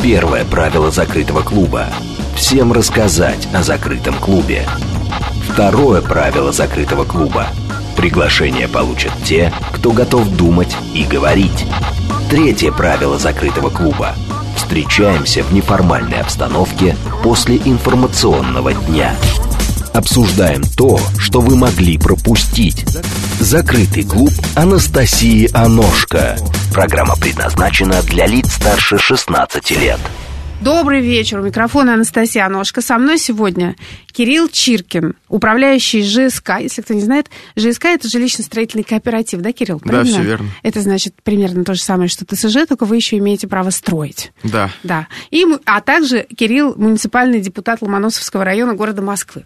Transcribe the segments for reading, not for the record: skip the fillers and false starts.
Первое правило закрытого клуба – всем рассказать о закрытом клубе. Второе правило закрытого клуба – приглашение получат те, кто готов думать и говорить. Третье правило закрытого клуба – встречаемся в неформальной обстановке после информационного дня. Обсуждаем то, что вы могли пропустить. Закрытый клуб Анастасии Аношко. Программа предназначена для лиц старше 16 лет. Добрый вечер. У микрофона Анастасия Аношко. Со мной сегодня Кирилл Чиркин, управляющий ЖСК. Если кто не знает, ЖСК – это жилищно-строительный кооператив, да, Кирилл? Правильно? Да, все верно. Это значит примерно то же самое, что ТСЖ, только вы еще имеете право строить. Да. Да. А также Кирилл – муниципальный депутат Ломоносовского района города Москвы.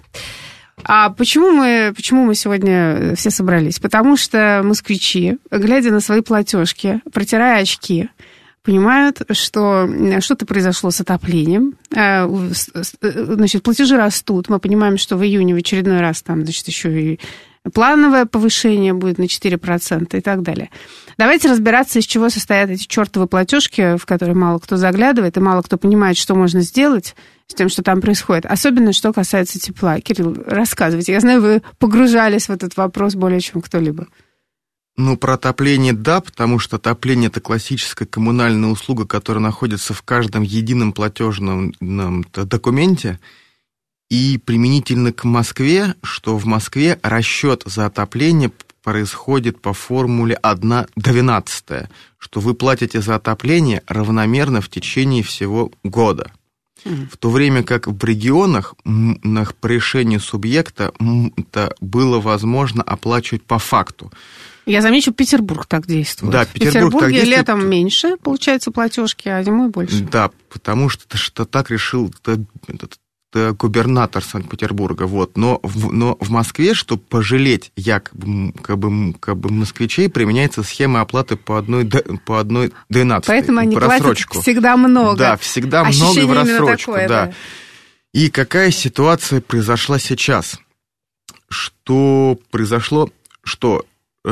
А почему мы сегодня все собрались? Потому что москвичи, глядя на свои платежки, протирая очки, понимают, что что-то произошло с отоплением. Значит, платежи растут. Мы понимаем, что в июне в очередной раз там, значит, еще и плановое повышение будет на 4% и так далее. Давайте разбираться, из чего состоят эти чертовы платежки, в которые мало кто заглядывает, и мало кто понимает, что можно сделать с тем, что там происходит. Особенно, что касается тепла. Кирилл, рассказывайте. Я знаю, вы погружались в этот вопрос более чем кто-либо. Ну, про отопление да, потому что отопление – это классическая коммунальная услуга, которая находится в каждом едином платежном документе. И применительно к Москве, что в Москве расчет за отопление происходит по формуле 1/12, что вы платите за отопление равномерно в течение всего года. В то время как в регионах по решению субъекта было возможно оплачивать по факту. Я замечу, Петербург так действует. Да, в Петербурге летом меньше, получается, платежки, а зимой больше. Да, потому что так решил губернатор Санкт-Петербурга. Вот. Но в Москве, чтобы пожалеть якобы москвичей, применяется схема оплаты по 1/12. Поэтому они платят всегда много. Да, всегда ощущение много в рассрочку. Такое, да. И какая ситуация произошла сейчас? Что произошло? Что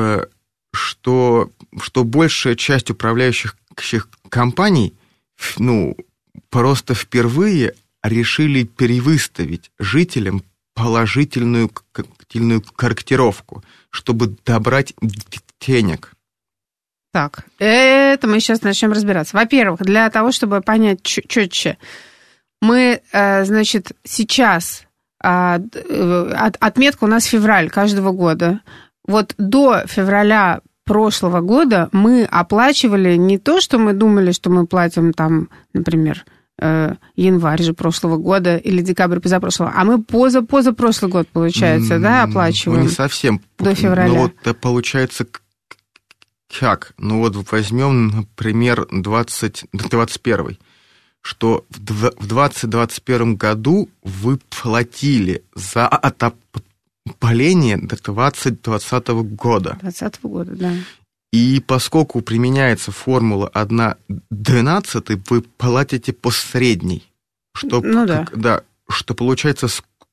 большая часть управляющих компаний, просто впервые решили перевыставить жителям положительную корректировку, чтобы добрать денег. Так, это мы сейчас начнем разбираться. Во-первых, для того, чтобы понять четче, мы, значит, сейчас, отметка у нас февраль каждого года. Вот до февраля прошлого года мы оплачивали не то, что мы думали, что мы платим там, например, январь же прошлого года или декабрь позапрошлого, а мы позапрошлый год, получается, да, оплачиваем? Не совсем. До февраля. Ну, вот получается как? Ну, вот возьмем, например, 2021, что в 2021 году вы платили за отопление до 2020 года. 2020 года, да. И поскольку применяется формула 1/12, вы платите по средней. Что получается,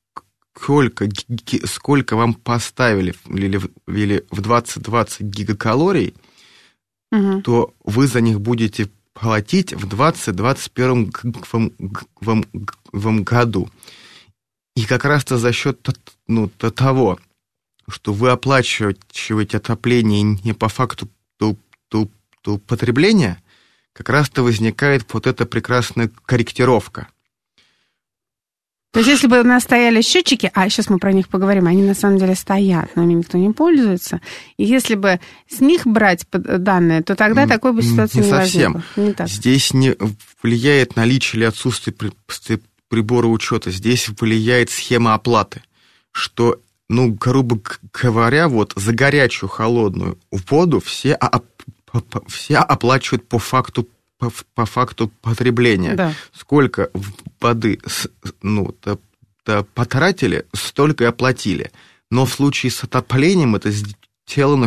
сколько вам поставили или в 20 гигакалорий, то вы за них будете платить в 2021 году. И как раз-то за счет того, что вы оплачиваете отопление не по факту потребления, как раз-то возникает вот эта прекрасная корректировка. То есть, если бы у нас стояли счетчики, а сейчас мы про них поговорим, они на самом деле стоят, но ими никто не пользуется, и если бы с них брать данные, то тогда такой бы ситуации не возникло. Не совсем. Здесь не влияет наличие или отсутствие прибора учета, здесь влияет схема оплаты, что, грубо говоря, вот за горячую холодную воду все оплачивают по факту потребления. Да. Сколько воды потратили, столько и оплатили. Но в случае с отоплением это сделано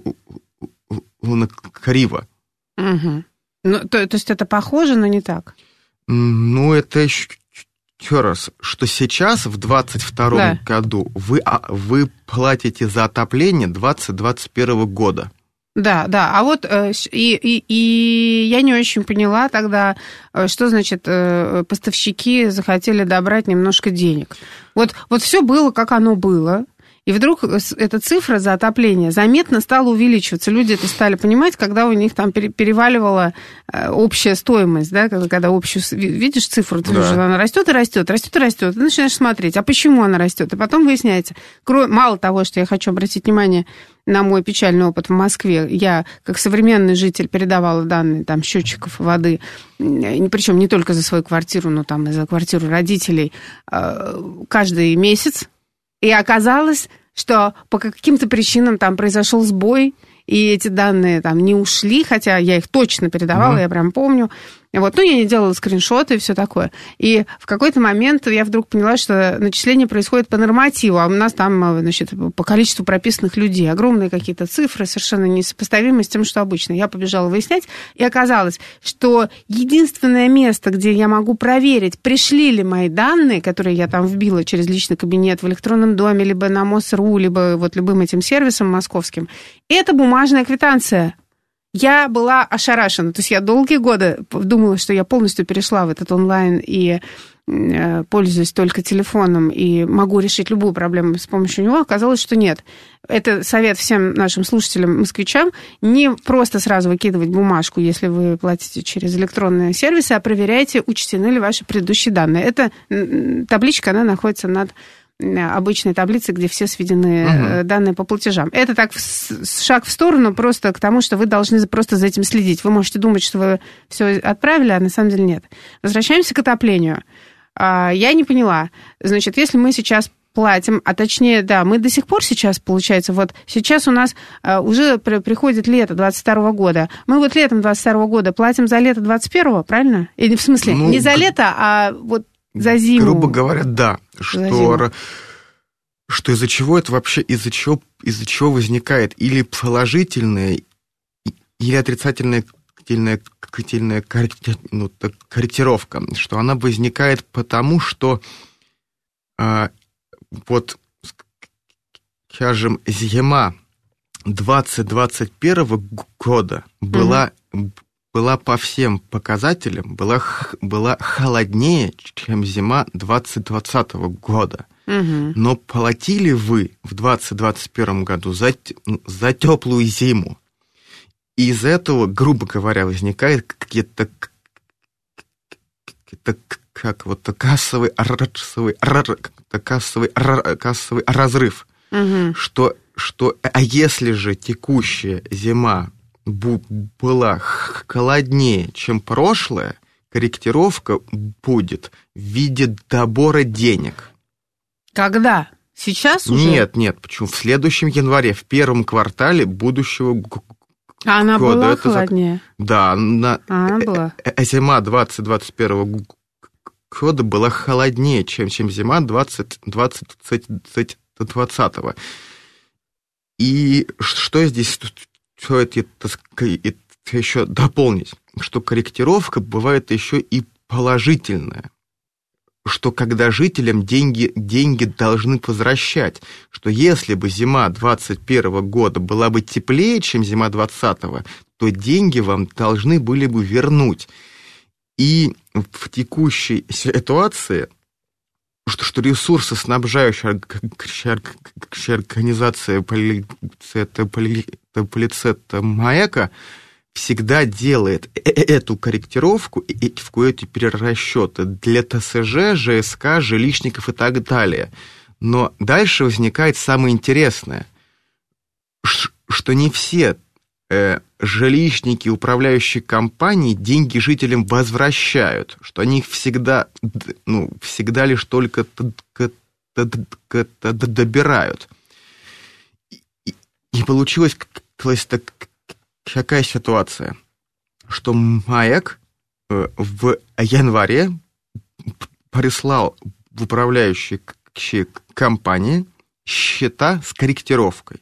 криво. Угу. То есть это похоже, но не так? Это еще раз, что сейчас, в 2022 году, вы платите за отопление 2021 года. Да. А вот и я не очень поняла тогда, что значит поставщики захотели добрать немножко денег. Вот все было, как оно было. И вдруг эта цифра за отопление заметно стала увеличиваться. Люди это стали понимать, когда у них там переваливала общая стоимость, да, когда общую, видишь цифру, ты видишь, она растет и растет, ты начинаешь смотреть, а почему она растет? И потом выясняется, мало того, что я хочу обратить внимание на мой печальный опыт в Москве, я, как современный житель, передавала данные там счетчиков воды, причем не только за свою квартиру, но там и за квартиру родителей, каждый месяц. И оказалось, что по каким-то причинам там произошел сбой, и эти данные там не ушли, хотя я их точно передавала, я прям помню. Вот. Ну, я не делала скриншоты и все такое. И в какой-то момент я вдруг поняла, что начисление происходит по нормативу, а у нас там, значит, по количеству прописанных людей. Огромные какие-то цифры, совершенно несопоставимые с тем, что обычно. Я побежала выяснять, и оказалось, что единственное место, где я могу проверить, пришли ли мои данные, которые я там вбила через личный кабинет в электронном доме, либо на МОСРУ, либо вот любым этим сервисом московским, это бумажная квитанция. Я была ошарашена. То есть я долгие годы думала, что я полностью перешла в этот онлайн и пользуюсь только телефоном и могу решить любую проблему с помощью него. Оказалось, что нет. Это совет всем нашим слушателям, москвичам, не просто сразу выкидывать бумажку, если вы платите через электронные сервисы, а проверяйте, учтены ли ваши предыдущие данные. Эта табличка, она находится над обычной таблицы, где все сведены данные по платежам. Это так шаг в сторону просто к тому, что вы должны просто за этим следить. Вы можете думать, что вы все отправили, а на самом деле нет. Возвращаемся к отоплению. Я не поняла. Значит, если мы сейчас платим, а точнее, да, мы до сих пор сейчас, получается, вот сейчас у нас уже приходит лето 22 года. Мы вот летом 22 года платим за лето 21-го, правильно? Или в смысле, не за лето, а вот за зиму. Грубо говоря, да. Что из-за чего это вообще, из-за чего возникает или положительная, или отрицательная корректировка, что она возникает потому, что вот, скажем, зима 2021 года была по всем показателям, была холоднее, чем зима 2020 года. Но платили вы в 2021 году за теплую зиму. И из этого, грубо говоря, возникает какие-то как вот кассовый разрыв. Что, а если же текущая зима была холоднее, чем прошлое, корректировка будет в виде добора денег. Когда? Сейчас уже? Нет, почему? В следующем январе, в первом квартале будущего года. А она была холоднее? Да, она была. Зима 2021 года была холоднее, чем зима 2020. И что здесь стоит еще дополнить, что корректировка бывает еще и положительная, что когда жителям деньги должны возвращать, что если бы зима 2021 года была бы теплее, чем зима 2020, то деньги вам должны были бы вернуть. И в текущей ситуации, что ресурсоснабжающая организация полицета «Маяка» всегда делает эту корректировку, эти перерасчеты для ТСЖ, ЖСК, жилищников и так далее. Но дальше возникает самое интересное, что не все жилищники, управляющие компании деньги жителям возвращают, что они их всегда лишь только добирают. И получилась такая ситуация, что МАЭК в январе прислал в управляющие компании счета с корректировкой.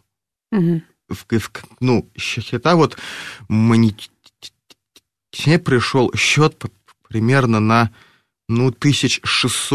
Счета вот мне пришел счет примерно на 1600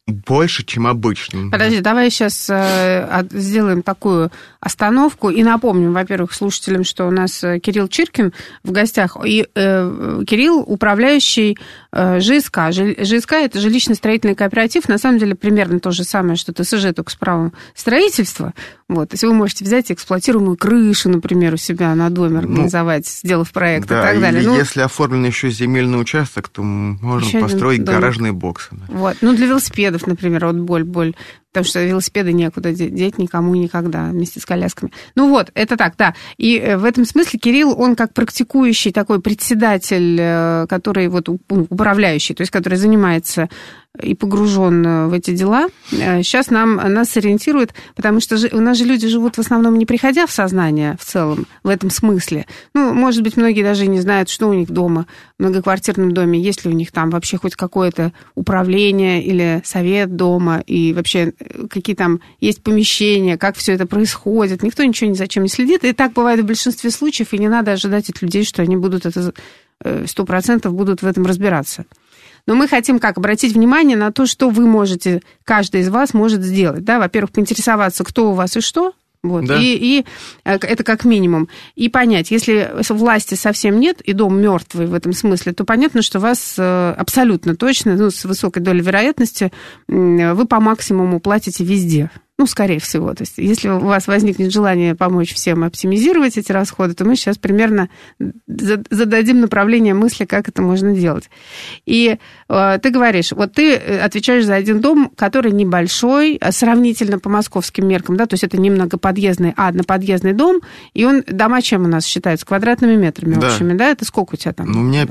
больше, чем обычно. Подожди, давай сейчас сделаем такую остановку и напомним, во-первых, слушателям, что у нас Кирилл Чиркин в гостях. И Кирилл управляющий ЖСК. ЖСК – это жилищно-строительный кооператив. На самом деле примерно то же самое, что ТСЖ, только с правом строительства. Вот. То есть вы можете взять эксплуатируемую крышу, например, у себя на доме организовать, сделав проект, да, и так далее. Или если оформлен еще земельный участок, то можно построить гаражные боксы. Да. Вот. Ну, для велосипедов, например, вот боль. Потому что велосипеды некуда деть никому никогда вместе с колясками. Ну вот, это так, да. И в этом смысле Кирилл, он как практикующий такой председатель, который вот управляющий, то есть который занимается и погружен в эти дела, сейчас нас ориентирует, потому что у нас же люди живут в основном не приходя в сознание в целом, в этом смысле. Ну, может быть, многие даже не знают, что у них дома, в многоквартирном доме, есть ли у них там вообще хоть какое-то управление или совет дома, и вообще какие там есть помещения, как все это происходит. Никто ничего ни за чем не следит. И так бывает в большинстве случаев, и не надо ожидать от людей, что они будут 100% будут в этом разбираться. Но мы хотим обратить внимание на то, что вы можете, каждый из вас может сделать. Да? Во-первых, поинтересоваться, кто у вас и что. Вот. Да. И это как минимум. И понять, если власти совсем нет, и дом мертвый в этом смысле, то понятно, что вас абсолютно точно, с высокой долей вероятности, вы по максимуму платите везде. Ну, скорее всего. То есть, если у вас возникнет желание помочь всем оптимизировать эти расходы, то мы сейчас примерно зададим направление мысли, как это можно делать. И ты говоришь, вот ты отвечаешь за один дом, который небольшой, сравнительно по московским меркам, да, то есть это не многоподъездный, а одноподъездный дом, и дома чем у нас считаются? Квадратными метрами общими, да? Это сколько у тебя там? У меня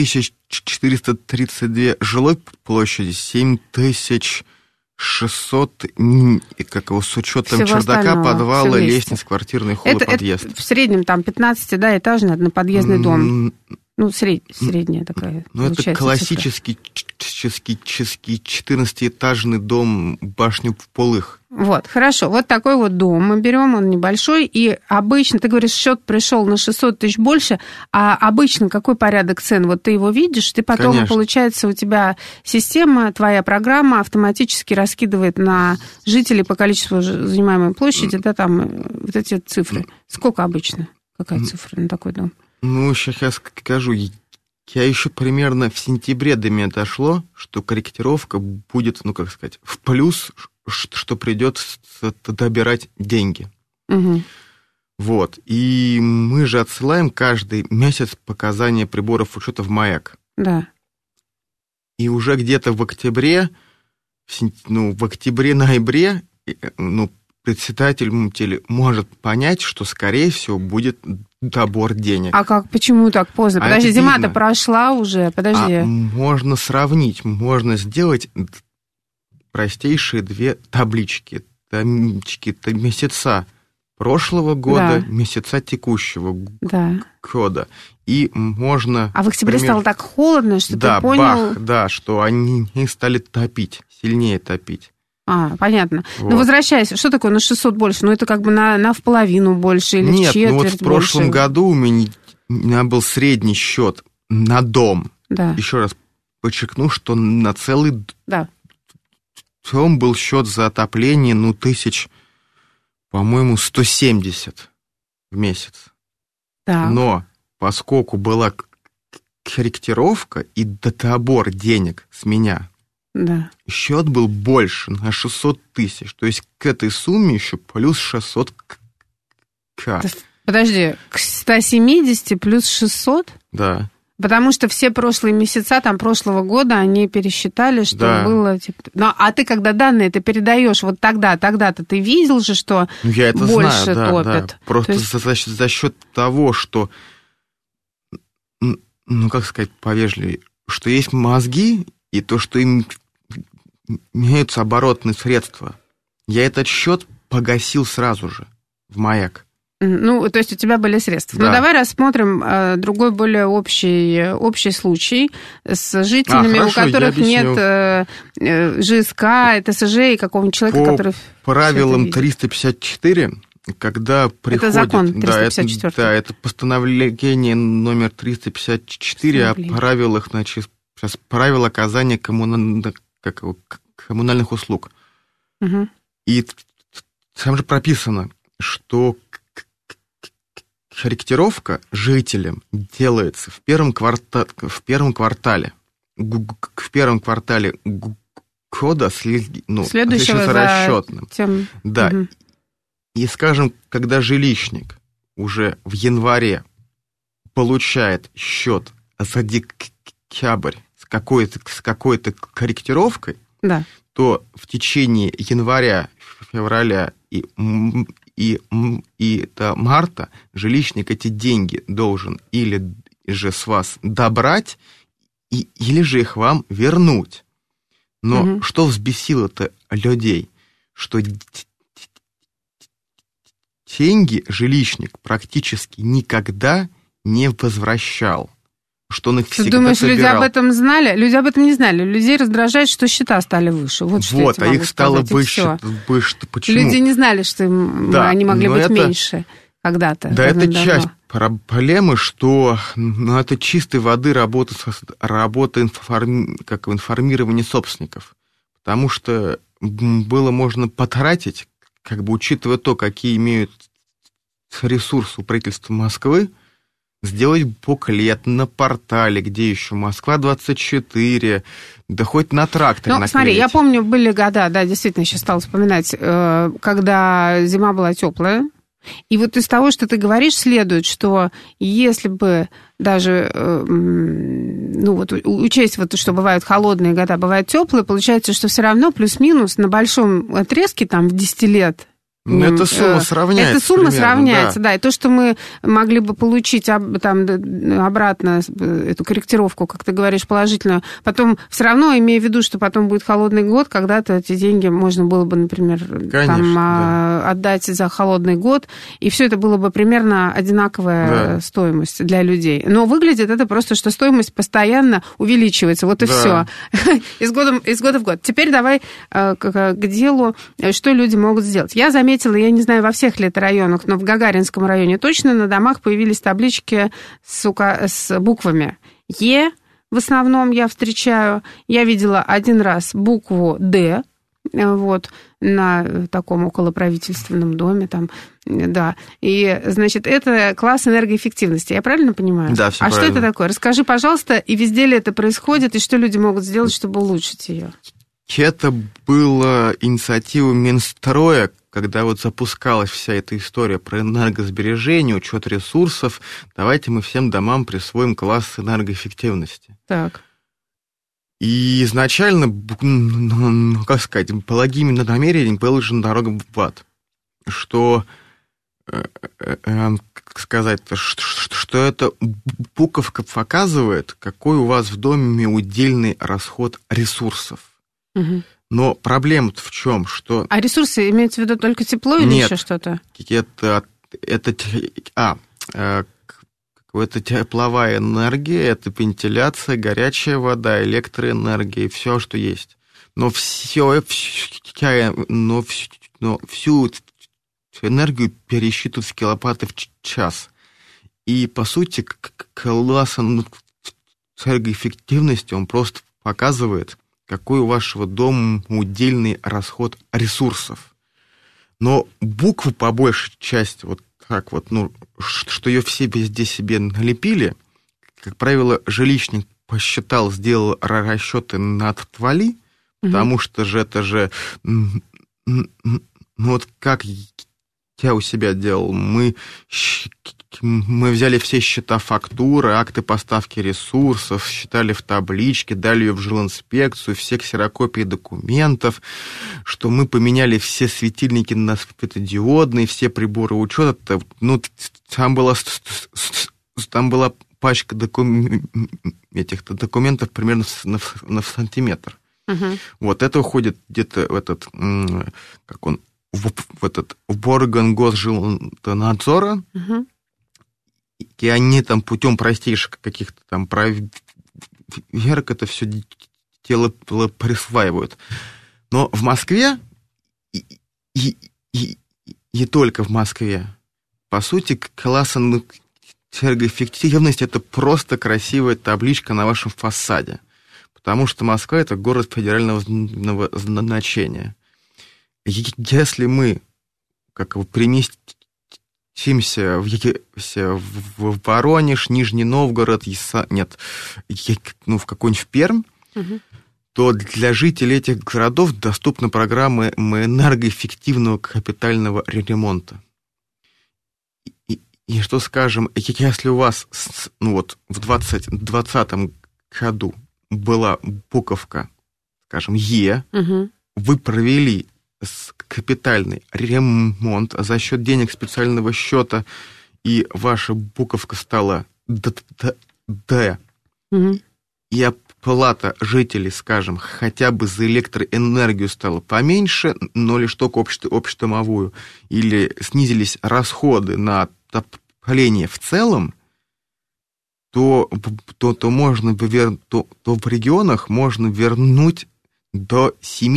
5432 жилой площади, 7600, с учетом всего чердака, подвала, лестниц, квартирный холл, подъезд. Это в среднем там 15-этажный одноподъездный дом. Ну, средняя такая. Ну, это классический 14-этажный дом, башню в полых. Вот, хорошо. Вот такой вот дом мы берем, он небольшой, и обычно, ты говоришь, счет пришел на 600 тысяч больше, а обычно какой порядок цен? Вот ты его видишь, ты потом, конечно, получается, у тебя система, твоя программа автоматически раскидывает на жителей по количеству занимаемой площади, да, там вот эти цифры. Сколько обычно? Какая цифра на такой дом? Ну, сейчас я скажу. Я еще примерно в сентябре до меня дошло, что корректировка будет, в плюс, что придется добирать деньги. Угу. Вот. И мы же отсылаем каждый месяц показания приборов учета в МАЭК. Да. И уже где-то в октябре-ноябре, председатель может понять, что, скорее всего, будет добор денег. А как? Почему так поздно? Подожди, зима-то прошла уже, подожди. Можно сравнить, можно сделать простейшие две таблички. Таблички месяца прошлого года, да, месяца текущего года. И можно... А в октябре стало так холодно, что ты понял... что они стали сильнее топить. Понятно. Вот. Ну, возвращаясь, что такое на 600 больше? Ну, это как бы на в половину больше или в четверть больше? В прошлом году у меня был средний счет на дом. Да. Еще раз подчеркну, что на целый дом был счет за отопление, тысяч, по-моему, 170 в месяц. Так. Но поскольку была корректировка и добор денег с меня... Да. Счет был больше, на 600 тысяч. То есть к этой сумме еще плюс 600 к. Подожди, к 170 плюс 600? Да. Потому что все прошлые месяца, прошлого года, они пересчитали, что было... а ты, когда данные ты передаешь, вот тогда-то ты видел же, что я это больше знаю, топят? Да. Просто за счет того, что, как сказать повежливее, что есть мозги, и то, что им имеются оборотные средства. Я этот счет погасил сразу же в МАЭК. Ну, то есть у тебя были средства. Да. Ну, давай рассмотрим другой, более общий случай с жителями, у которых нет ЖСК, ТСЖ и какого-нибудь человека, который... По правилам 354, когда приходит... Это закон 354. Да, это постановление номер 354 о правилах, правила оказания коммунальных услуг. Угу. И там же прописано, что корректировка жителям делается в первом квартале года, следующего за расчетным. Тем... Да. Угу. И, скажем, когда жилищник уже в январе получает счет за декабрь с какой-то корректировкой, да, то в течение января, февраля и до марта жилищник эти деньги должен или же с вас добрать, или же их вам вернуть. Но что взбесило-то людей? Что деньги жилищник практически никогда не возвращал. Что он их всегда собирал. Ты думаешь, люди об этом знали? Люди об этом не знали. Людей раздражает, что счета стали выше. Вот а их стало выше. Почему? Люди не знали, что они могли быть меньше когда-то. Да, это часть проблемы, что это чистой воды работа как информирование собственников. Потому что было можно потратить, как бы учитывая то, какие имеют ресурсы у правительства Москвы, сделать буклет на портале, где еще Москва-24, да хоть на тракторе наклеить. Смотри, я помню, были года, да, действительно, сейчас стала вспоминать, когда зима была теплая, и вот из того, что ты говоришь, следует, что если бы даже, учесть, что бывают холодные года, бывают теплые, получается, что все равно плюс-минус на большом отрезке, там, в 10 лет, эта сумма сравняется. Эта сумма примерно, сравняется, да. И то, что мы могли бы получить там, обратно эту корректировку, как ты говоришь, положительную, потом все равно, имея в виду, что потом будет холодный год, когда-то эти деньги можно было бы, например, отдать за холодный год, и все это было бы примерно одинаковая стоимость для людей. Но выглядит это просто, что стоимость постоянно увеличивается. Вот и все. Из года в год. Теперь давай к делу, что люди могут сделать. Я заметила, я не знаю, во всех ли это районах, но в Гагаринском районе точно на домах появились таблички с буквами «Е». В основном я встречаю. Я видела один раз букву «Д», на таком околоправительственном доме, там, да. И, значит, это класс энергоэффективности. Я правильно понимаю? Да, все правильно. Что это такое? Расскажи, пожалуйста, и везде ли это происходит, и что люди могут сделать, чтобы улучшить ее? Это была инициатива Минстроя, когда запускалась вся эта история про энергосбережение, учет ресурсов. Давайте мы всем домам присвоим класс энергоэффективности. Так. И изначально, благими намерениями была же дорога в ад. Что эта буковка показывает, какой у вас в доме удельный расход ресурсов. Угу. Но проблема-то в чем? Что... А ресурсы имеются в виду только тепло или еще что-то? Это тепловая энергия, это вентиляция, горячая вода, электроэнергия, все, что есть. Но всю энергию пересчитывают в киловатты в час. И, по сути, класс энергоэффективности, он просто показывает, какой у вашего дома удельный расход ресурсов. Но букву по большей части, что ее все везде себе налепили, как правило, жилищник посчитал, сделал расчеты на отвали, потому что же это же... как я у себя делал, мы взяли все счета фактуры, акты поставки ресурсов, считали в табличке, дали ее в жилинспекцию, все ксерокопии документов, что мы поменяли все светильники на светодиодные, все приборы учета. Там была пачка этих документов примерно на сантиметр. Это уходит где-то в орган Госжилнадзора, и они там путем простейших каких-то там проверок это все дело присваивают. Но в Москве, и только в Москве, по сути, класс энергоэффективности — это просто красивая табличка на вашем фасаде. потому что Москва – это город федерального значения. Если мы переместимся в Воронеж, Нижний Новгород, в какой-нибудь Пермь, то для жителей этих городов доступны программы энергоэффективного капитального ремонта. И что, скажем, если у вас в 2020 году была буковка, скажем, Е, вы провели капитальный ремонт за счет денег специального счета, и ваша буковка стала Д, и оплата жителей, скажем, хотя бы за электроэнергию стала поменьше, но лишь только общедомовую, или снизились расходы на отопление в целом, то в регионах можно вернуть до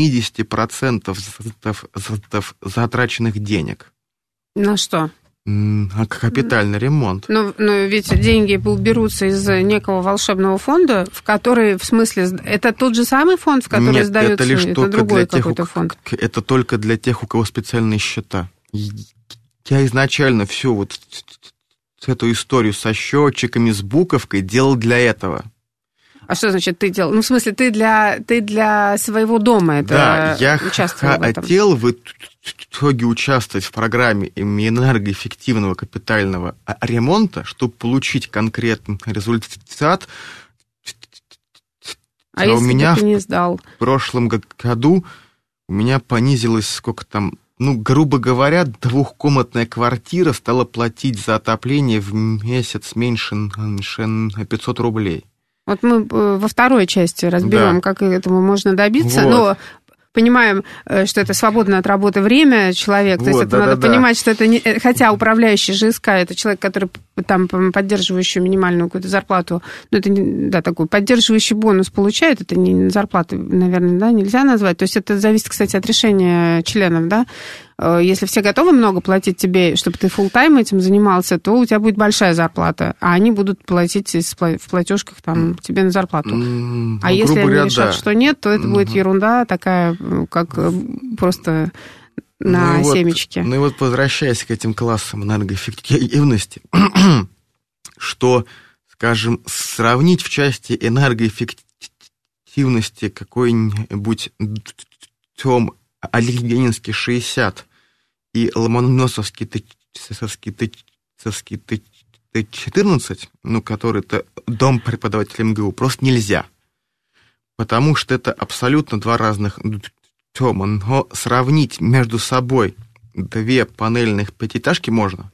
70% затраченных денег. На что? Капитальный ремонт. Но ведь деньги берутся из некого волшебного фонда, в который, в смысле, это тот же самый фонд, в который Нет, сдается, это лишь это другой какой-то фонд? Это только для тех, у кого специальные счета. Я изначально всю эту историю со счетчиками, с буковкой делал для этого. А что значит ты делал? В смысле, ты для своего дома это участвовал в этом? Да, я хотел в итоге участвовать в программе энергоэффективного капитального ремонта, чтобы получить конкретный результат. А если бы ты не сдал? В прошлом году у меня понизилось, грубо говоря, двухкомнатная квартира стала платить за отопление в месяц меньше на 500 рублей. Вот мы во второй части разберем, как этому можно добиться, но понимаем, что это свободное от работы время человек, то есть это надо понимать, что это не... Хотя управляющий ЖСК, это человек, который там поддерживающий минимальную какую-то зарплату, это такой поддерживающий бонус получает, это не зарплату, наверное, нельзя назвать, то есть это зависит, кстати, от решения членов, Если все готовы много платить тебе, чтобы ты фулл-тайм этим занимался, то у тебя будет большая зарплата, а они будут платить в платежках тебе на зарплату. А если они решат, что нет, то это будет ерунда такая, как просто на семечке. Возвращаясь к этим классам энергоэффективности, что, скажем, сравнить в части энергоэффективности какой-нибудь Ленинский 60 и Ломоносовский Т14, который-то дом преподавателя МГУ, просто нельзя. Потому что это абсолютно два разных дома. Но сравнить между собой две панельных пятиэтажки можно.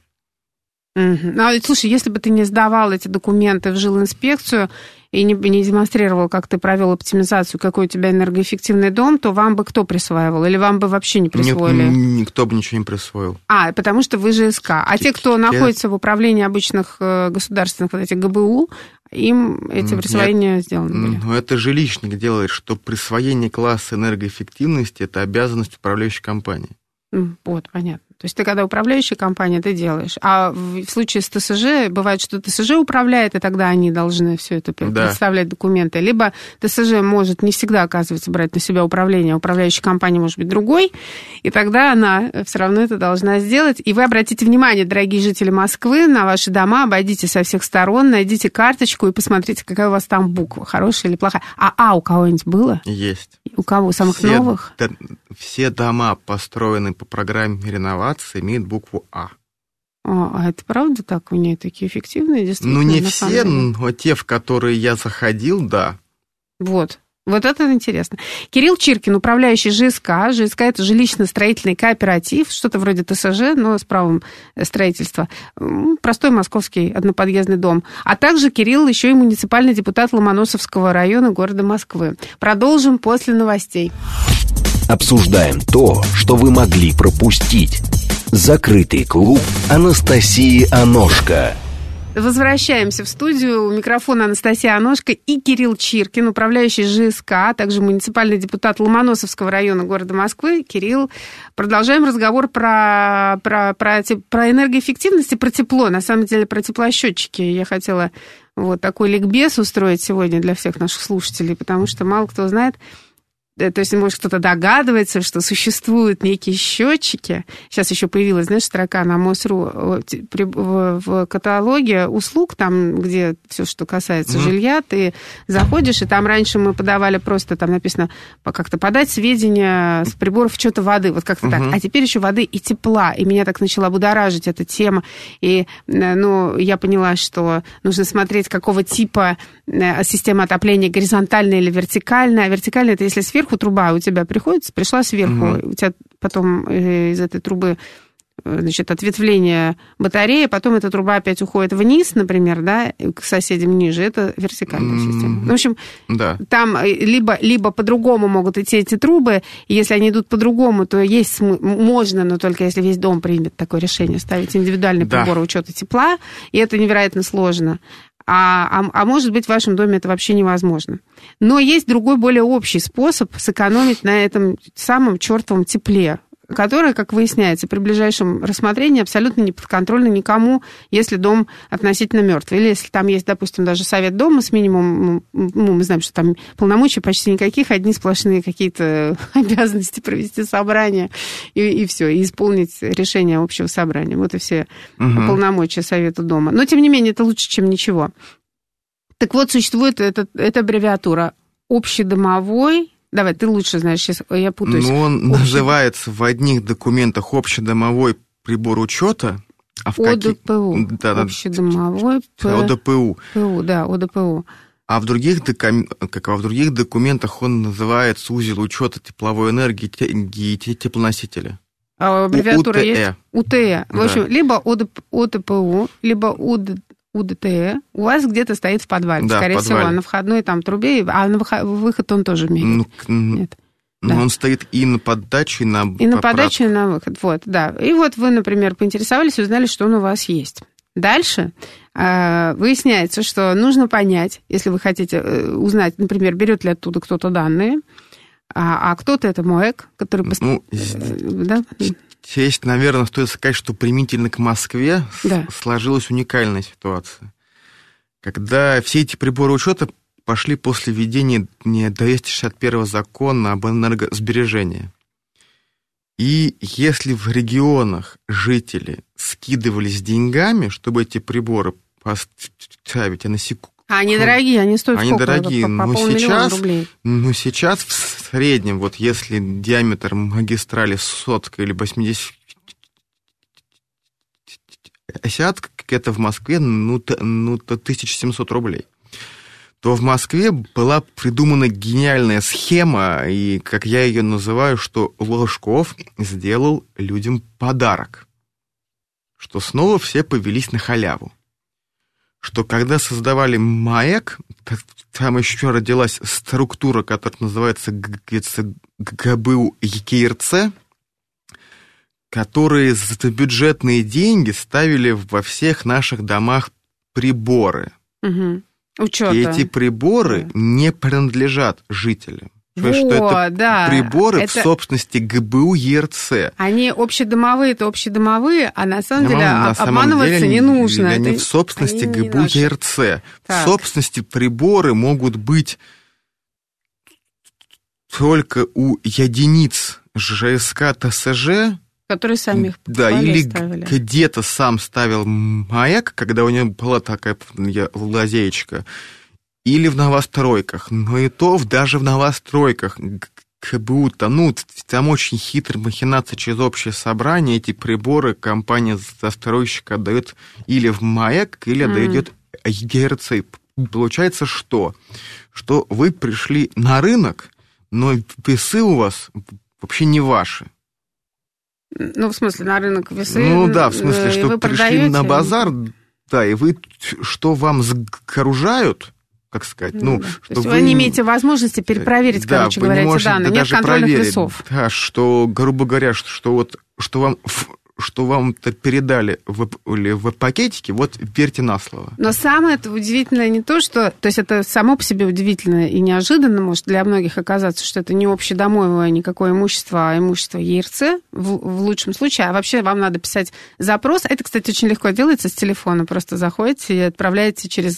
Слушай, если бы ты не сдавал эти документы в жилинспекцию и не демонстрировал, как ты провел оптимизацию, какой у тебя энергоэффективный дом, то вам бы кто присваивал? Или вам бы вообще не присвоили? Никто бы ничего не присвоил. Потому что вы ЖСК. А те, кто находится в управлении обычных государственных этих ГБУ, им эти присвоения сделаны были. Но это жилищник делает, что присвоение класса энергоэффективности – это обязанность управляющей компании. Понятно. То есть ты, когда управляющая компания, ты делаешь. А в случае с ТСЖ, бывает, что ТСЖ управляет, и тогда они должны все это представлять документы. Либо ТСЖ может не всегда, оказывается, брать на себя управление, а управляющая компания может быть другой, и тогда она все равно это должна сделать. И вы обратите внимание, дорогие жители Москвы, на ваши дома, обойдите со всех сторон, найдите карточку и посмотрите, какая у вас там буква, хорошая или плохая. У кого-нибудь было? Есть. У кого? Самых новых? Все дома, построены по программе реновации, имеют букву А. А это правда так? У нее такие эффективные, действительно? Не все, но те, в которые я заходил, да. Вот это интересно. Кирилл Чиркин, управляющий ЖСК. ЖСК – это жилищно-строительный кооператив, что-то вроде ТСЖ, но с правом строительства. Простой московский одноподъездный дом. А также Кирилл еще и муниципальный депутат Ломоносовского района города Москвы. Продолжим после новостей. Обсуждаем то, что вы могли пропустить. Закрытый клуб Анастасии Аношко. Возвращаемся в студию. У микрофона Анастасия Аношко и Кирилл Чиркин, управляющий ЖСК, а также муниципальный депутат Ломоносовского района города Москвы. Кирилл, продолжаем разговор про энергоэффективность и про тепло. На самом деле, про теплосчетчики я хотела вот такой ликбез устроить сегодня для всех наших слушателей, потому что мало кто знает, то есть, может, кто-то догадывается, что существуют некие счетчики. Сейчас еще появилась, знаешь, строка на МОСРУ в каталоге услуг, там, где все, что касается жилья, ты заходишь, и там раньше мы подавали просто, там написано, как-то подать сведения с приборов учета воды, вот как-то так. А теперь еще воды и тепла. И меня так начала будоражить эта тема. И, я поняла, что нужно смотреть, какого типа система отопления, горизонтальная или вертикальная. Вертикальная — это если сверху труба у тебя пришла сверху, у тебя потом из этой трубы, значит, ответвление батареи, потом эта труба опять уходит вниз, например, да, к соседям ниже, это вертикальная система. Ну, в общем, там либо по-другому могут идти эти трубы, и если они идут по-другому, то есть можно, но только если весь дом примет такое решение, ставить индивидуальный прибор учета тепла, и это невероятно сложно. А может быть, в вашем доме это вообще невозможно. Но есть другой, более общий способ сэкономить на этом самом чертовом тепле, которое, как выясняется, при ближайшем рассмотрении абсолютно не подконтрольно никому, если дом относительно мертвый. Или если там есть, допустим, даже совет дома с минимумом, мы знаем, что там полномочий почти никаких, одни сплошные какие-то обязанности провести собрание и все, и исполнить решение общего собрания. Вот и все полномочия совета дома. Но, тем не менее, это лучше, чем ничего. Так вот, существует эта аббревиатура «общедомовой». Давай, ты лучше знаешь, сейчас я путаюсь. Ну, он называется в одних документах общедомовой прибор учета, а в ОДПУ. Общедомовой ОДПУ. ОДПУ. А в других документах он называется узел учета тепловой энергии и теплоносителя. Аббревиатура есть? УТЭ. В общем, либо ОДПУ, либо УДТЭ у вас где-то стоит в подвале, скорее всего, на входной там трубе, а на выход он тоже имеет. Нет. Но он стоит и на подаче, и на... И на подаче, и на выход, вот, да. И вот вы, например, поинтересовались, узнали, что он у вас есть. Дальше выясняется, что нужно понять, если вы хотите узнать, например, берет ли оттуда кто-то данные, а кто-то это МОЭК, который... Здесь, наверное, стоит сказать, что применительно к Москве сложилась уникальная ситуация. Когда все эти приборы учета пошли после введения 261 закона об энергосбережении. И если в регионах жители скидывались деньгами, чтобы эти приборы поставить, они дорогие, они стоят сколько? Они дорогие, по полмиллиона рублей. Но сейчас в среднем, вот если диаметр магистрали сотка или 80, это в Москве 1700 рублей, то в Москве была придумана гениальная схема, и, как я ее называю, что Ложков сделал людям подарок, что снова все повелись на халяву. Что когда создавали МАЭК, там еще родилась структура, которая называется ГБУ ЕКРЦ, которые за бюджетные деньги ставили во всех наших домах приборы. Учета. И эти приборы не принадлежат жителям. Что это приборы в собственности ГБУ ЕРЦ. Они общедомовые, а на самом деле обманываться не нужно. Они в собственности ГБУ ЕРЦ. В собственности приборы могут быть только у единиц ЖСК ТСЖ, которые сами их или ставили. Где-то сам ставил МАЭК, когда у него была такая лазеечка, или в новостройках. Но и то даже в новостройках ГБУ, там очень хитрая махинация через общее собрание. Эти приборы компания-застройщик отдает или в МАЭК, или отдает ЕРЦ. Получается что? Что вы пришли на рынок, но весы у вас вообще не ваши. Ну, в смысле, на рынок весы? Ну, да, в смысле, что вы пришли на базар, и вы, что вам загружают, как сказать, что то есть вы не имеете возможности перепроверить, короче говоря, эти данные, нет контрольных весов. Да, что, грубо говоря, что вам передали в пакетике, вот верьте на слово. Но самое удивительное не то, что... То есть это само по себе удивительно и неожиданно может для многих оказаться, что это не общедомовое никакое имущество, а имущество ЕРЦ в лучшем случае. А вообще вам надо писать запрос. Это, кстати, очень легко делается с телефона. Просто заходите и отправляете через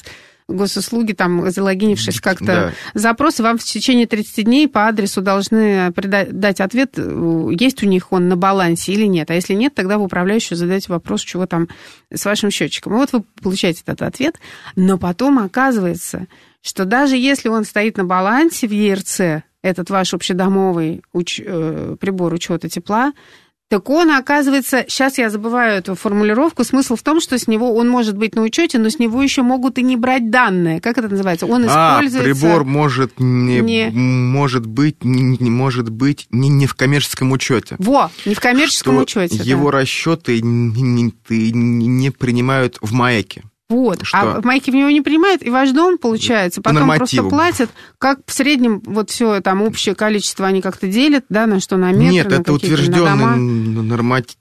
госуслуги, там, залогинившись как-то Да. запрос, и вам в течение 30 дней по адресу должны дать ответ, есть у них он на балансе или нет. А если нет, тогда вы управляющему задаете вопрос, чего там с вашим счетчиком. И вот вы получаете этот ответ, но потом оказывается, что даже если он стоит на балансе в ЕРЦ, этот ваш общедомовый прибор учета тепла, так он, оказывается, сейчас я забываю эту формулировку, смысл в том, что с него он может быть на учете, но с него еще могут и не брать данные. Как это называется? Он используется... Прибор может быть не в коммерческом учете. Не в коммерческом учете. Его расчеты не принимают в МАЭКе. Вот, а в МАЭКе в него не принимают, и ваш дом, получается, потом просто платят, как в среднем вот все там общее количество они как-то делят, да, на что, на метры, Нет, на это утвержденный норматив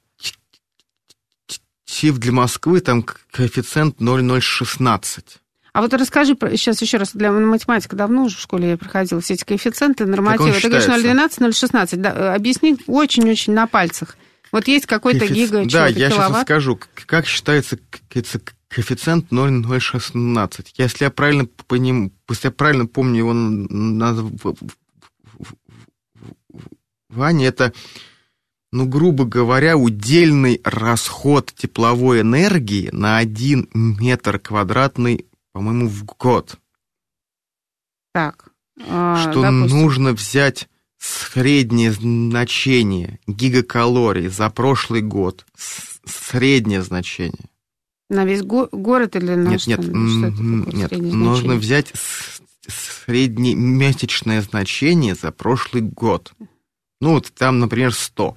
для Москвы, там коэффициент 0,016. А вот расскажи сейчас еще раз, для математика давно уже в школе я проходила все эти коэффициенты, нормативы. Ты говоришь 0,12, 0,16, да, объясни очень-очень на пальцах. Вот есть какой-то гига, да, я киловатт. сейчас скажу, как считается коэффициент 0,016. Если я правильно помню его название, это, грубо говоря, удельный расход тепловой энергии на 1 метр квадратный, по-моему, в год. Так. Что допустим. нужно взять среднее значение гигакалорий за прошлый год. Среднее значение. На весь город или на нет, что? Нет, нужно взять среднемесячное значение за прошлый год. Вот там, например, 100.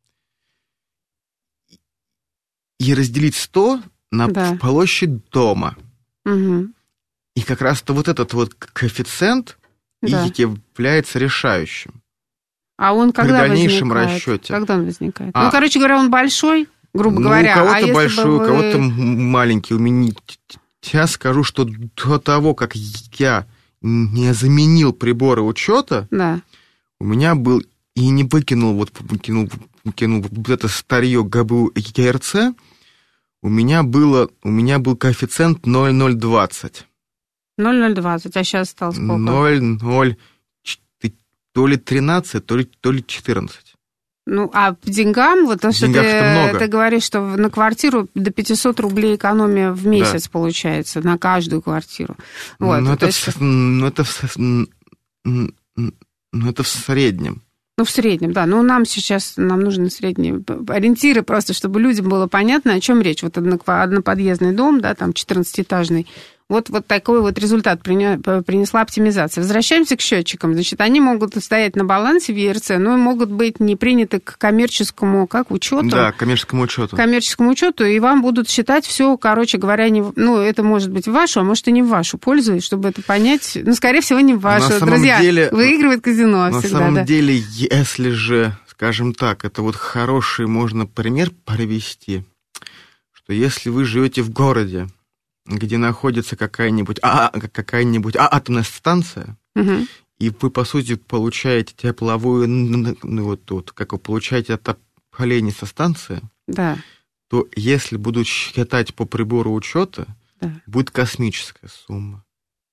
И разделить 100 на площадь дома. Угу. И как раз-то вот этот вот коэффициент является решающим. А он когда при дальнейшем возникает? Расчете. Когда он возникает? Короче говоря, он большой, грубо говоря. У кого-то большой, у кого-то маленький. У меня, я скажу, что до того, как я не заменил приборы учета, у меня был и не выкинул это старье ГБУ ЕРЦ, у меня был коэффициент 0,020. 0,020, а сейчас стал сколько? 0,0 то ли 13, то ли 14. А по деньгам, вот то, что ты говоришь, что на квартиру до 500 рублей экономия в месяц получается, на каждую квартиру. Вот, это в среднем. В среднем, да. Нам нужны средние ориентиры просто, чтобы людям было понятно, о чем речь. Вот одноподъездный дом, да, там 14-этажный. Вот такой вот результат принесла оптимизация. Возвращаемся к счетчикам. Значит, они могут стоять на балансе в ЕРЦ, но могут быть не приняты к коммерческому, учету? Да, к коммерческому учету. К коммерческому учету, и вам будут считать все, короче говоря, это может быть в вашу, а может и не в вашу пользу, и чтобы это понять, скорее всего, не в вашу. Друзья, выигрывает казино всегда. На самом деле, если же, скажем так, это вот хороший можно пример привести, что если вы живете в городе, где находится какая-нибудь атомная станция, и вы, по сути, получаете тепловую, как вы получаете отопление со станции, то если будут считать по прибору учета, будет космическая сумма.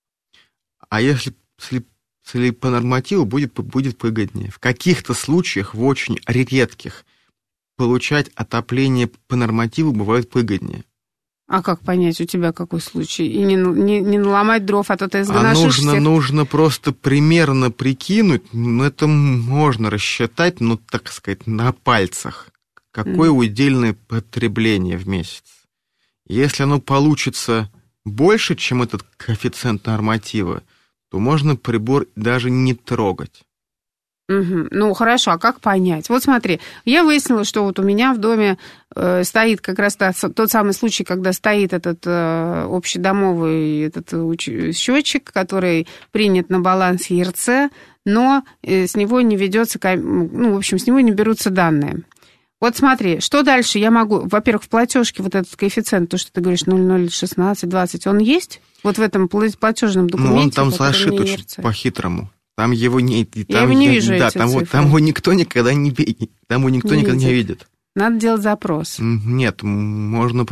А если по нормативу, будет выгоднее. В каких-то случаях, в очень редких, получать отопление по нормативу бывает выгоднее. А как понять, у тебя какой случай? И не наломать дров, а то ты сгоношишь всех. Нужно просто примерно прикинуть, это можно рассчитать, так сказать, на пальцах. Какое удельное потребление в месяц. Если оно получится больше, чем этот коэффициент норматива, то можно прибор даже не трогать. Угу. Хорошо, а как понять? Вот смотри, я выяснила, что вот у меня в доме стоит как раз тот самый случай, когда стоит этот общедомовый счетчик, который принят на баланс ЕРЦ, но с него не ведется, с него не берутся данные. Вот смотри, что дальше я могу... Во-первых, в платежке вот этот коэффициент, то, что ты говоришь, 0,016, 20, он есть? Вот в этом платежном документе? Он там зашит очень по-хитрому. Там его не... Я его не вижу, эти цифры. Там его никто никогда не видит. Там его никто никогда не видит. Надо делать запрос. Нет, можно просто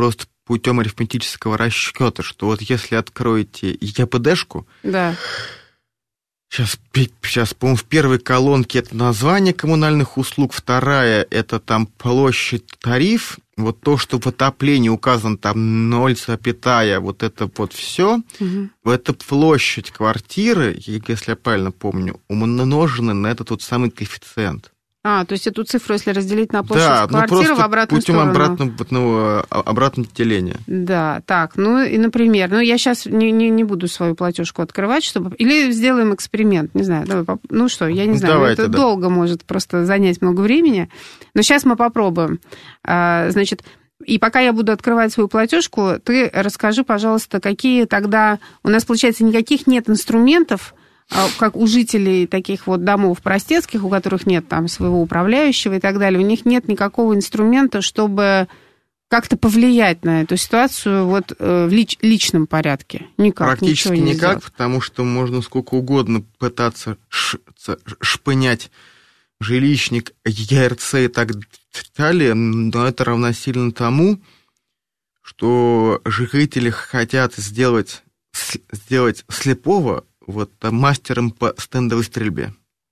путем арифметического расчета, что вот если откроете ЕПДшку, да. Сейчас, по-моему, в первой колонке это название коммунальных услуг, вторая это там площадь, тариф, вот то, что в отоплении указано там 0, вот это вот все, это площадь квартиры, если я правильно помню, умножены на этот вот самый коэффициент. То есть эту цифру, если разделить на площадь квартиры, в обратную сторону. Путем обратного деления. Да, так, и, например, я сейчас не буду свою платежку открывать, чтобы... Или сделаем эксперимент, не знаю, давай, я не знаю, давайте, это долго может просто занять много времени, но сейчас мы попробуем. Значит, и пока я буду открывать свою платежку, ты расскажи, пожалуйста, какие тогда... У нас, получается, никаких нет инструментов, как у жителей таких вот домов простецких, у которых нет там своего управляющего и так далее, у них нет никакого инструмента, чтобы как-то повлиять на эту ситуацию вот в личном порядке. Никак. Практически никак, сделать. Потому что можно сколько угодно пытаться шпынять жилищник, ЕРЦ и так далее, но это равносильно тому, что жители хотят сделать слепого вот мастером по стендовой стрельбе.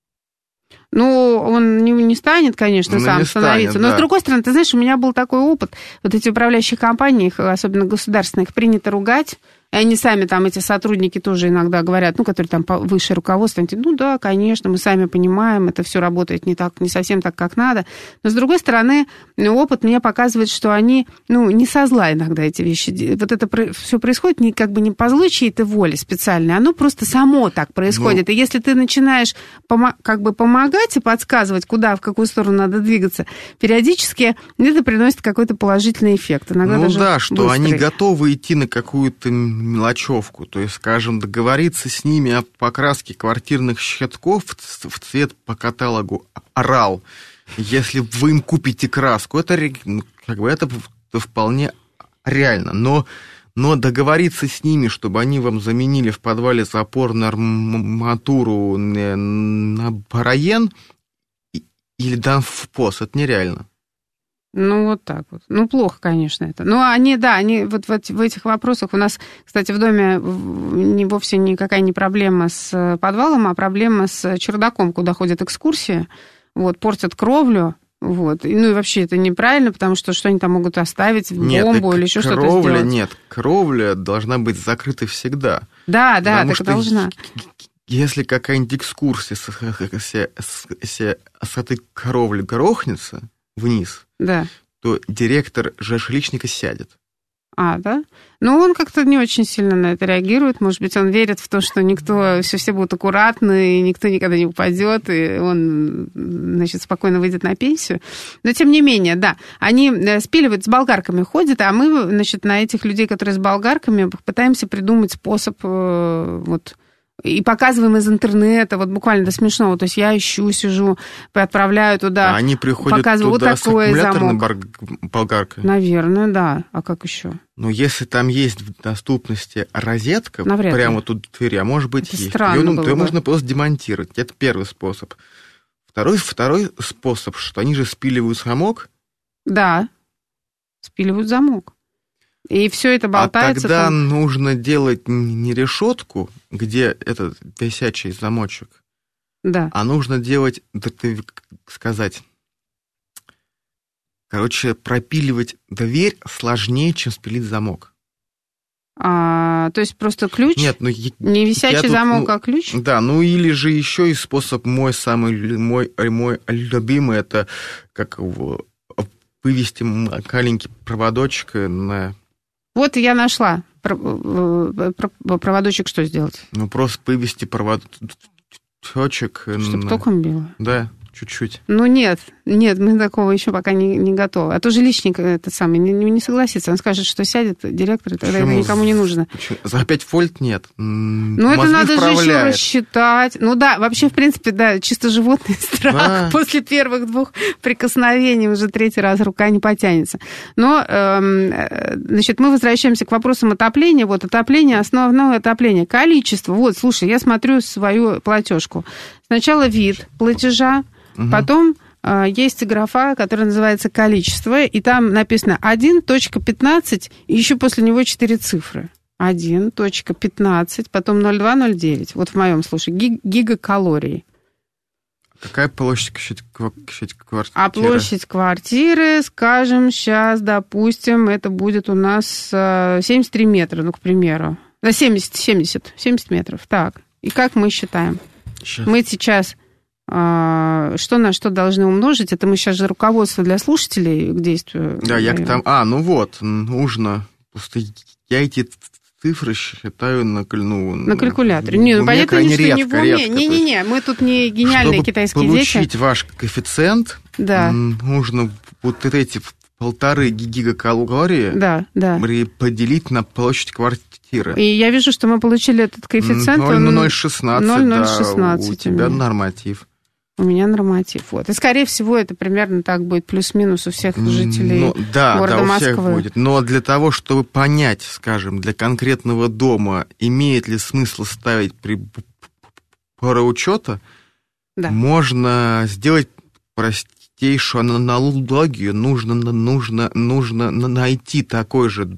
Он не станет, конечно, сам становиться. Но, с другой стороны, ты знаешь, у меня был такой опыт. Вот эти управляющие компании, особенно государственные, их принято ругать. И они сами там, эти сотрудники тоже иногда говорят, которые там высшее руководство, они, да, конечно, мы сами понимаем, это все работает не совсем так, как надо. Но, с другой стороны, опыт мне показывает, что они, не со зла иногда эти вещи. Вот это все происходит не по злой чьей-то воле специальной, оно просто само так происходит. И если ты начинаешь помогать и подсказывать, куда, в какую сторону надо двигаться, периодически это приносит какой-то положительный эффект. Иногда даже да, что быстрый. Они готовы идти на какую-то мелочевку, то есть, скажем, договориться с ними о покраске квартирных щитков в цвет по каталогу «Орал». Если вы им купите краску, это вполне реально. Но договориться с ними, чтобы они вам заменили в подвале запорную арматуру на бароен или данфпос, это нереально. Вот так вот. Плохо, конечно, это. Они вот в этих вопросах... У нас, кстати, в доме вовсе никакая не проблема с подвалом, а проблема с чердаком, куда ходят экскурсии, портят кровлю, и вообще это неправильно, потому что они там могут оставить, бомбу или еще что-то сделать. Нет, кровля должна быть закрыта всегда. Да, так и должна. Если какая-нибудь экскурсия с этой кровли грохнется вниз, да, то директор жилищника сядет. Да? Он как-то не очень сильно на это реагирует. Может быть, он верит в то, что все будут аккуратны, и никто никогда не упадет, и он, спокойно выйдет на пенсию. Но, тем не менее, да, они спиливают, с болгарками ходят, а мы, на этих людей, которые с болгарками, пытаемся придумать способ и показываем из интернета, буквально до смешного. То есть я сижу, отправляю туда, они приходят показываю туда вот такой с аккумуляторной замок. болгаркой? Наверное, да. А как еще? Если там есть в доступности розетка, навряд прямо тут в двери, а может быть это есть, ее можно просто демонтировать. Это первый способ. Второй способ, что они же спиливают замок. Да, спиливают замок. И все это болтается. А тогда нужно делать не решетку, где этот висячий замочек, да, а нужно делать, пропиливать дверь сложнее, чем спилить замок. То есть просто ключ? Нет, не висячий замок, а ключ? Да, или же еще и способ мой любимый, это как вывести маленький проводочек на... Вот я нашла. Проводочек что сделать? Просто вывести проводочек. Чтобы током било? Да, чуть-чуть. Нет, мы такого еще пока не готовы. А то жилищник не согласится. Он скажет, что сядет директор, и тогда это никому не нужно. Почему? За 5 вольт нет. Это надо же еще рассчитать. Вообще, в принципе, да, чисто животный страх. Да. После первых 2 прикосновений уже 3-й раз рука не потянется. Но, мы возвращаемся к вопросам отопления. Отопление, основное отопление. Количество. Слушай, я смотрю свою платежку. Сначала вид платежа, потом есть графа, которая называется «Количество», и там написано 1.15, и еще после него 4 цифры. 1.15, потом 0,209. Вот в моем случае гигакалорий. Какая площадь квартиры? А площадь квартиры, скажем, сейчас, допустим, это будет у нас 73 метра, ну, к примеру. 70 метров. Так, и как мы считаем? Сейчас. Мы сейчас что на что должны умножить? Это мы сейчас же руководство для слушателей к действию. Да, я там... ну вот, нужно... Просто я эти цифры считаю на калькуляторе. Не, ну понятно, что редко, не в уме. Не-не-не, мы тут не гениальные китайские дети. Чтобы получить ваш коэффициент, да, нужно вот эти 1,5 гигакалории поделить на площадь квартиры. И я вижу, что мы получили этот коэффициент. 0,016, да, у тебя норматив. У меня норматив. Вот. И, скорее всего, это примерно так будет плюс-минус у всех жителей города у Москвы. Всех будет. Но для того, чтобы понять, скажем, для конкретного дома, имеет ли смысл ставить приборы учета, можно сделать простейшую аналогию. Нужно найти такой же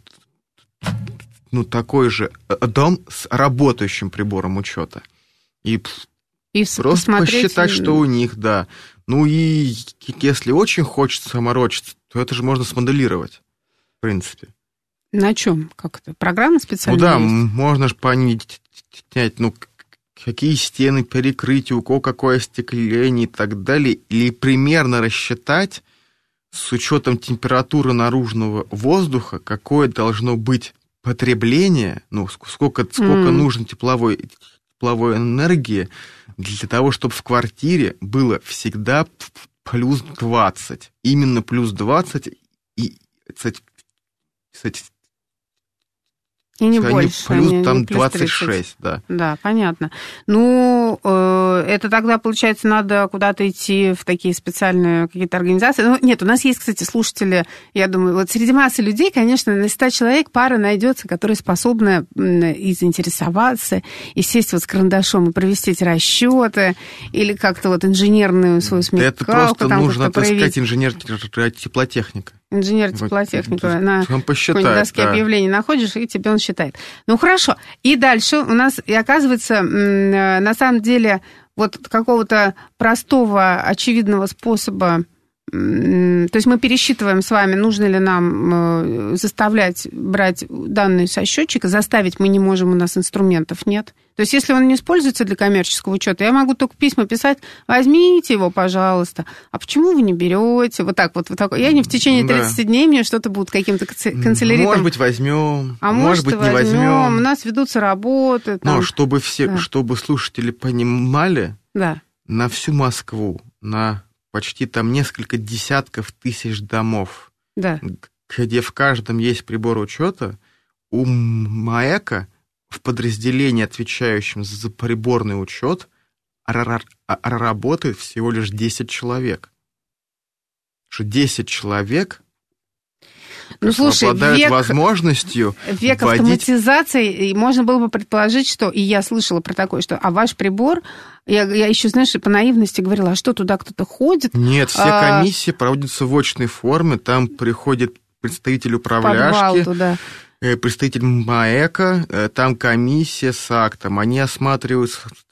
дом с работающим прибором учета. И просто посчитать, что у них, да. Ну и если очень хочется заморочиться, то это же можно смоделировать, в принципе. На чем? Как это? Программа специальная? Ну да, есть? можно же понять, какие стены перекрытия, у кого какое остекление и так далее, или примерно рассчитать с учетом температуры наружного воздуха, какое должно быть потребление, сколько нужно тепловой энергии для того, чтобы в квартире было всегда плюс 20. Именно плюс 20 и, кстати, и не больше. Плюс там не плюс 26, 30. да. Да, понятно. Ну, это тогда, получается, надо куда-то идти в такие специальные какие-то организации. Ну, нет, у нас есть, кстати, слушатели, я думаю, вот среди массы людей, конечно, на 100 человек пара найдется, которая способна и заинтересоваться, и сесть вот с карандашом и провести эти расчеты, или как-то вот инженерную свою смекалку. Это просто там нужно отыскать инженер-теплотехника. Инженер-теплотехника на какой-нибудь доске объявлений находишь, и тебе он считает. Ну, хорошо. И дальше у нас, и оказывается, на самом деле, вот какого-то простого, очевидного способа, то есть мы пересчитываем с вами, нужно ли нам заставлять брать данные со счетчика, заставить мы не можем, у нас инструментов нет. То есть если он не используется для коммерческого учета, я могу только письма писать, возьмите его, пожалуйста. А почему вы не берете? Вот так вот. Я не в течение 30 дней, мне что-то будут каким-то канцеляритом. Может быть, возьмем, а может быть, не возьмем. У нас ведутся работы. Но чтобы чтобы слушатели понимали, на всю Москву, на почти там несколько десятков тысяч домов, где в каждом есть прибор учета, у МАЭКа в подразделении, отвечающем за приборный учет, работает всего лишь 10 человек. Что 10 человек обладают возможностью век автоматизации, и можно было бы предположить, что, и я слышала про такое, что, ваш прибор, я еще, знаешь, по наивности говорила, а что, туда кто-то ходит? Нет, все комиссии проводятся в очной форме, там приходит представитель управляшки, представитель МАЭКа, там комиссия с актом, они осматривают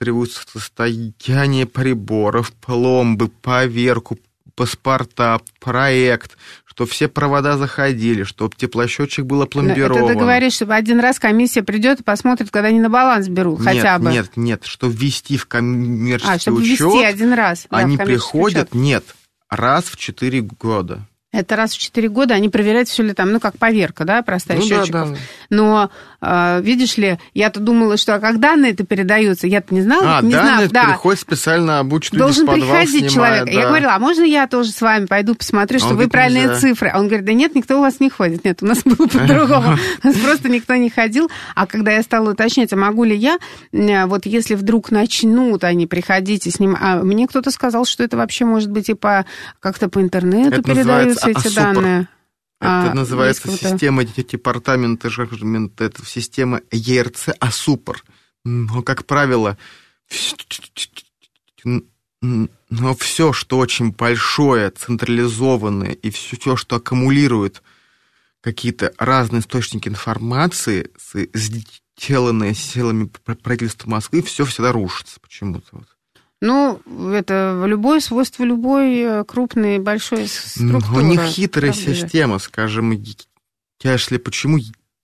состояние приборов, пломбы, поверку, паспорта, проект, что все провода заходили, чтобы теплосчетчик был опломбирован. Это ты говоришь, что один раз комиссия придет и посмотрит, когда они на баланс берут, хотя бы. Нет, что ввести в коммерческий чтобы учет. Ввести один раз. Они приходят, раз в 4 года. Это раз в 4 года они проверяют, все ли там, как поверка, да, простая счетчиков. Да. Но, видишь ли, я-то думала, что как данные это передаются, я-то не знала. Данные приходят специально обученные, должен приходить человек. Да. Я говорила, а можно я тоже с вами пойду посмотрю, что вы правильные цифры? А он говорит, да нет, никто у вас не ходит. Нет, у нас было по-другому. У нас просто никто не ходил. А когда я стала уточнять, а могу ли я, вот если вдруг начнут они приходить и с ним... А мне кто-то сказал, что это вообще может быть и как-то по интернету передаются эти данные. Это называется система департамента менеджмента, это система ЕРЦ АСУПР. Но, как правило, Но все, что очень большое, централизованное, и все, что аккумулирует какие-то разные источники информации, сделанные силами правительства Москвы, все всегда рушится почему-то. Вот. Ну, это любое свойство любой крупной, большой структуры. У них хитрая система, скажем, почему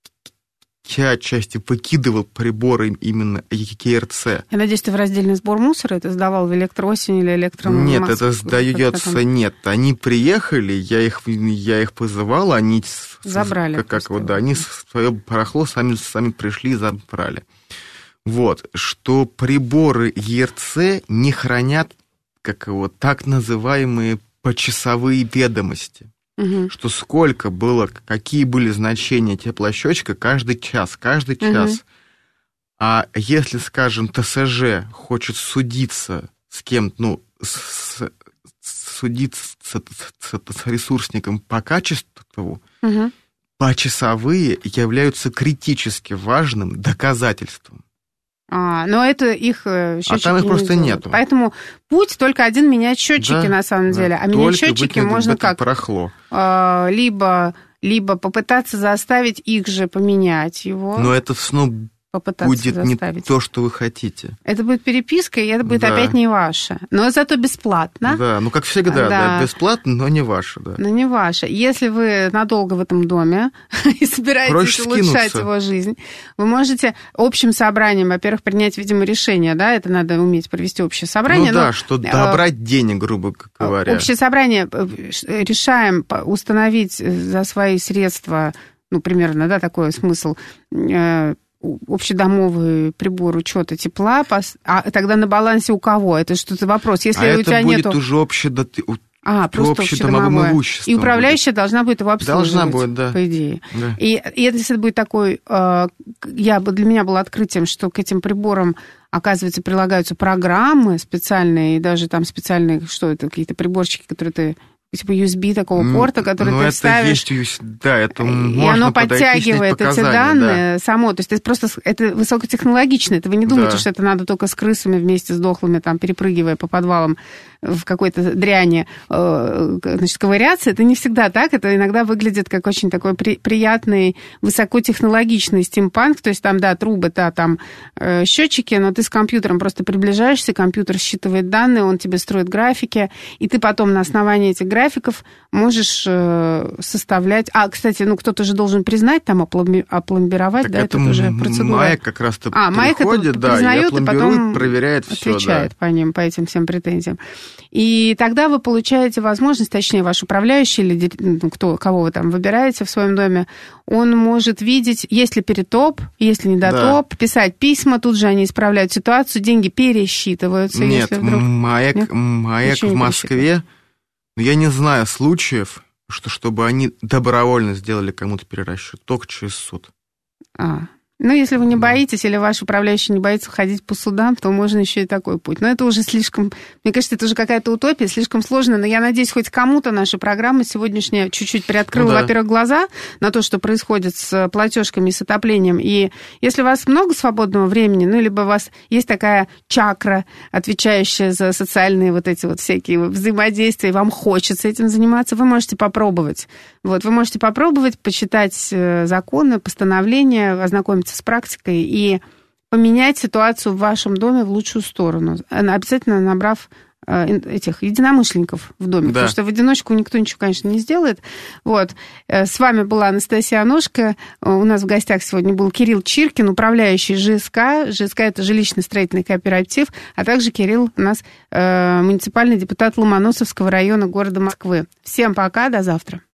я отчасти выкидывал приборы именно ЕКРЦ. Я надеюсь, ты в раздельный сбор мусора это сдавал в электроосень или электромассу? Нет, это сдается, нет. Они приехали, я их позывал, они забрали. Они свое барахло сами пришли и забрали. Вот, что приборы ЕРЦ не хранят, так называемые почасовые ведомости. Угу. Что сколько было, какие были значения теплосчетчика каждый час. Угу. А если, скажем, ТСЖ хочет судиться с кем-то, судиться с ресурсником по качеству, угу. Почасовые являются критически важным доказательством. Но это их счетчики. А там их просто нету. Поэтому путь только один — менять счетчики, да, на самом деле. А менять счетчики можно как? Барахло. Либо попытаться заставить их же поменять его. Но это будет заставить. Не то, что вы хотите. Это будет переписка, и это будет опять не ваше. Но зато бесплатно. Да, как всегда, да, бесплатно, но не ваше. Да. Но не ваше. Если вы надолго в этом доме и собираетесь улучшать его жизнь, вы можете общим собранием, во-первых, принять, видимо, решение, да, это надо уметь провести общее собрание. Что добрать денег, грубо говоря. Общее собрание решаем установить за свои средства, примерно, да, такой смысл, общедомовый прибор учета тепла, а тогда на балансе у кого? Это что-то вопрос. Если у тебя нету... уже просто общедомовое имущество. И управляющая должна будет его обслуживать. Должна будет, да. По идее. Да. И если это будет такой... Для меня было открытием, что к этим приборам, оказывается, прилагаются программы специальные, и даже там специальные, какие-то приборчики, которые ты... типа USB такого порта, который ты вставишь. Это можно. И оно подтягивает эти данные само. То есть это высокотехнологично. Это вы не думаете, что это надо только с крысами вместе с дохлыми, там, перепрыгивая по подвалам в какой-то дряни, ковыряться. Это не всегда так. Это иногда выглядит как очень такой приятный, высокотехнологичный стимпанк. То есть там, трубы, там счетчики, но ты с компьютером просто приближаешься, компьютер считывает данные, он тебе строит графики, и ты потом на основании этих графиков можешь составлять... кстати, кто-то же должен признать, там, опломбировать, так да, это уже процедура. МАЭК как раз-то приходит, признает, и потом проверяет все, отвечает по этим всем претензиям. И тогда вы получаете возможность, точнее, ваш управляющий или кого вы там выбираете в своем доме, он может видеть, есть ли перетоп, есть ли недотоп, писать письма, тут же они исправляют ситуацию, деньги пересчитываются. Нет, если вдруг... МАЭК в Москве, я не знаю случаев, чтобы они добровольно сделали кому-то перерасчет, только через суд. Если вы не боитесь, или ваш управляющий не боится ходить по судам, то можно еще и такой путь. Но это уже слишком... Мне кажется, это уже какая-то утопия, слишком сложно. Но я надеюсь, хоть кому-то наша программа сегодняшняя чуть-чуть приоткрыла, во-первых, глаза на то, что происходит с платежками и с отоплением. И если у вас много свободного времени, либо у вас есть такая чакра, отвечающая за социальные всякие взаимодействия, и вам хочется этим заниматься, вы можете попробовать. Вы можете попробовать почитать законы, постановления, ознакомиться с практикой и поменять ситуацию в вашем доме в лучшую сторону. Обязательно набрав этих единомышленников в доме, потому что в одиночку никто ничего, конечно, не сделает. С вами была Анастасия Аношко. У нас в гостях сегодня был Кирилл Чиркин, управляющий ЖСК. ЖСК – это жилищный строительный кооператив, а также Кирилл у нас муниципальный депутат Ломоносовского района города Москвы. Всем пока, до завтра.